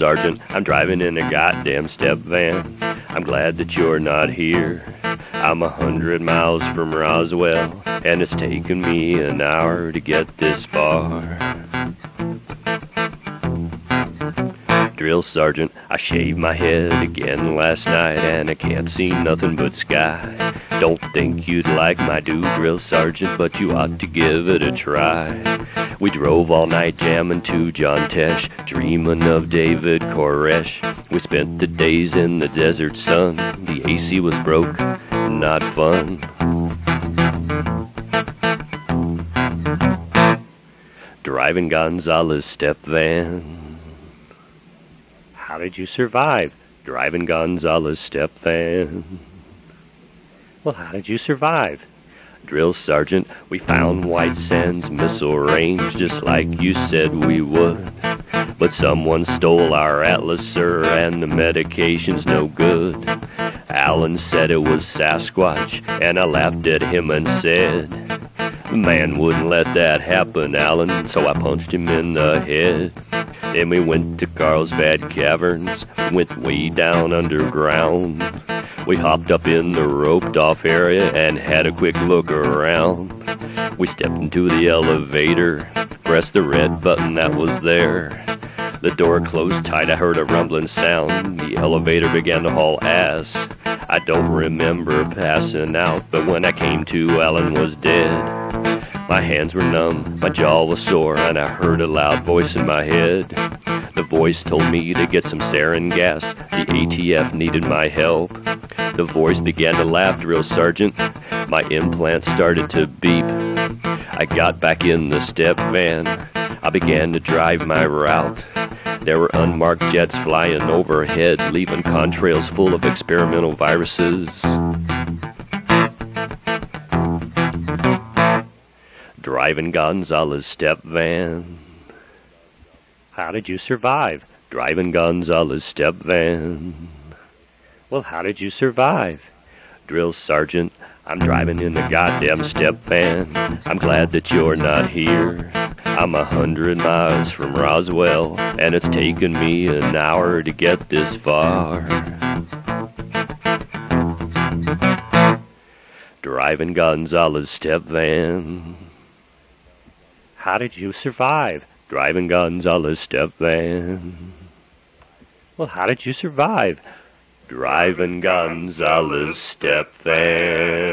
sergeant, I'm driving in a goddamn step van. I'm glad that you're not here. I'm 100 miles from Roswell, and it's taken me an hour to get this far. Drill sergeant, I shaved my head again last night, and I can't see nothing but sky. Don't think you'd like my do, drill sergeant, but you ought to give it a try. We drove all night jamming to John Tesh, dreaming of David Koresh. We spent the days in the desert sun. The AC was broke, not fun. Driving Gonzalez step van. How did you survive? Driving Gonzalez step van. Well, how did you survive? Drill sergeant, we found White Sands missile range just like you said we would. But someone stole our atlas, sir, and the medication's no good. Alan said it was Sasquatch, and I laughed at him and said, the man wouldn't let that happen, Alan, so I punched him in the head. Then we went to Carlsbad Caverns, went way down underground. We hopped up in the roped-off area and had a quick look around. We stepped into the elevator, pressed the red button that was there. The door closed tight, I heard a rumbling sound. The elevator began to haul ass. I don't remember passing out, but when I came to, Alan was dead. My hands were numb, my jaw was sore, and I heard a loud voice in my head. The voice told me to get some sarin gas. The ATF needed my help. The voice began to laugh, drill sergeant. My implants started to beep. I got back in the step van. I began to drive my route. There were unmarked jets flying overhead, leaving contrails full of experimental viruses. Driving Gonzalez step van. How did you survive? Driving Gonzalez step van. Well, how did you survive? Drill sergeant, I'm driving in the goddamn step van. I'm glad that you're not here. I'm 100 miles from Roswell, and it's taken me an hour to get this far. Driving Gonzalez step van. How did you survive? Driving Gonzalez step van. Well, how did you survive? Driving Gonzalez step van.